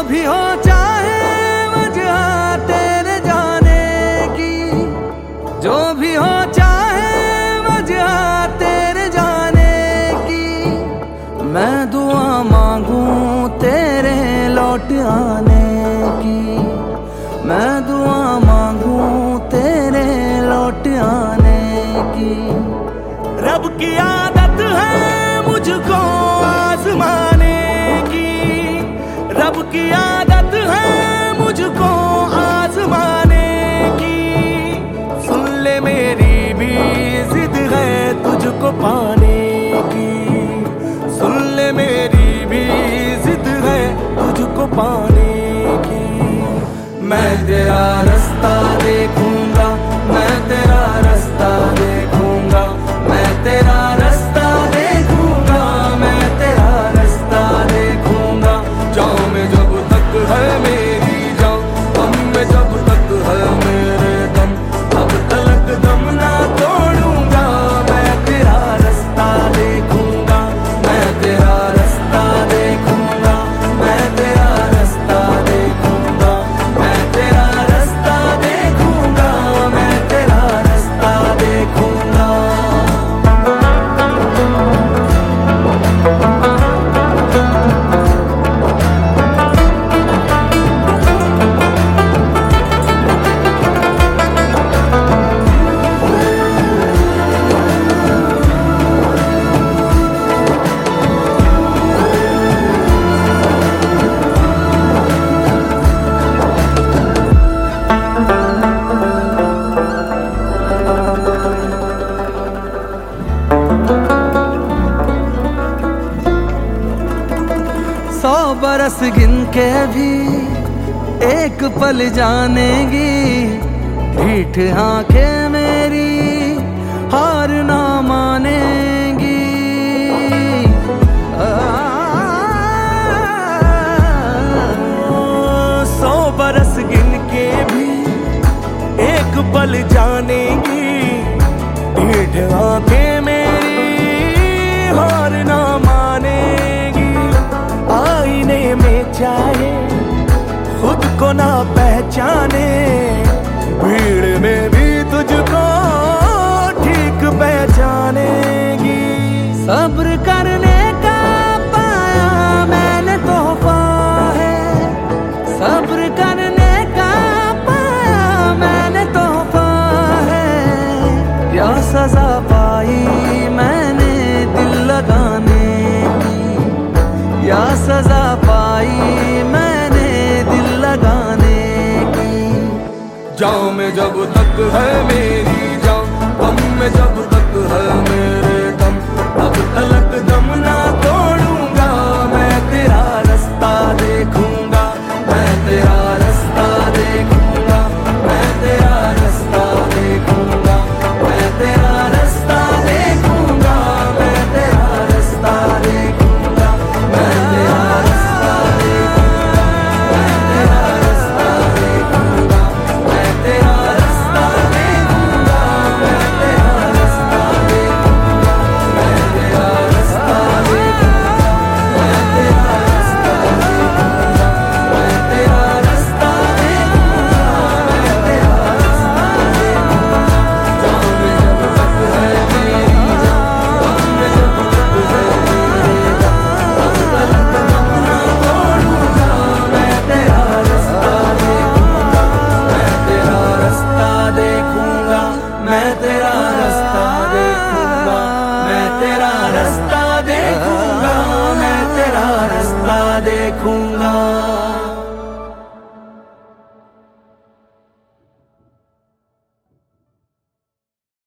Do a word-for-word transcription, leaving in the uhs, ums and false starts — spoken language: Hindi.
भी हो चाहे वजह तेरे जाने की, जो भी हो चाहे वजह तेरे जाने की, मैं दुआ मांगू तेरे लौट आने की, मैं दुआ मांगू तेरे लौट आने की। रब की आदत है मुझको आजमाने की, रब की आदत है मुझको आजमाने की। सुन ले मेरी भी जिद है तुझको पाने की, सुन ले मेरी भी जिद है तुझको पाने की। मैं तेरा रास्ता देखूंगा, मैं तेरा रास्ता देखूंगा, मैं तेरा रास्ता देखूंगा, मैं तेरा रास्ता देखूंगा। जाऊं मैं जब तक है मेरी जान, दम में जब तक है मेरे दम, तब तलक दम ना तोड़ूंगा। मैं तेरा रास्ता देखूंगा, मैं तेरा रास्ता देखूंगा, मैं तेरा रास्ता देखूंगा, मैं तेरा रास्ता देखूंगा, मैं तेरा रास्ता देखूंगा। सौ बरस गिन के भी एक पल जानेगी, ढीठ आंखें मेरी हार ना मानेगी। आ, सौ बरस गिन के भी एक पल जानेगी, ढीठ आंखें मेरी हार ना मानेगी। आईने में चाहे खुद को ना पहचाने, भीड़ में भी तुझको ठीक पहचानेगी। सब्र करने का पाया मैंने तोहफा है, सब्र करने का पाया मैंने तोहफा है। क्या सजा पाई मैंने दिल लगाने की, या सजा पाई मैंने दिल लगाने की। जाऊं मैं जब तक है मेरी जान, दम में जब तक है मेरे दम, तब तलक दम ना तोड़ूंगा। मैं तेरा रास्ता देखूंगा, मैं तेरा रास्ता देखूंगा, मैं तेरा रास्ता देखूंगा, मैं तेरा रास्ता देखूंगा, मैं तेरा रास्ता देखूंगा, मैं तेरा रास्ता देखूंगा, मैं तेरा रास्ता देखूंगा, मैं तेरा रास्ता देखूंगा, मैं तेरा रास्ता देखूंगा, मैं तेरा रास्ता देखूंगा, मैं तेरा रास्ता देखूंगा, मैं तेरा रास्ता देखूंगा, मैं तेरा रास्ता देखूंगा। जाऊं मैं जब तक है मेरी जान, दम में जब तक है मेरे दम, तब तलक दम ना तोड़ूंगा। मैं तेरा रास्ता देखूंगा, मैं तेरा रास्ता देखूंगा, मैं तेरा रास्ता देखूंगा, मैं तेरा रास्ता देखूंगा, मैं तेरा रास्ता देखूंगा।